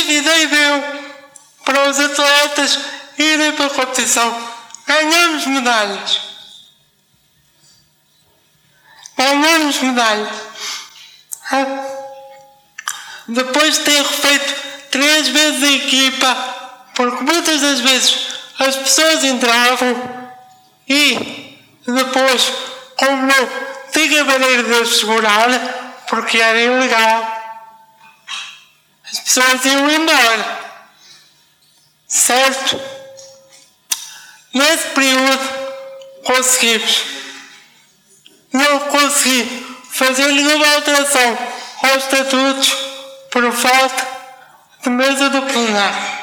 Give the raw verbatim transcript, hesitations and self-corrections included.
vida e deu para os atletas irem para a competição. Ganhamos medalhas. Ganhamos medalhas. Depois de ter refeito três vezes a equipa, porque muitas das vezes as pessoas entravam e depois, como não tinha maneira de as segurar, porque era ilegal, as pessoas iam embora. Certo? Nesse período conseguimos. Não consegui fazer nenhuma alteração aos estatutos por falta de mesa do plenário.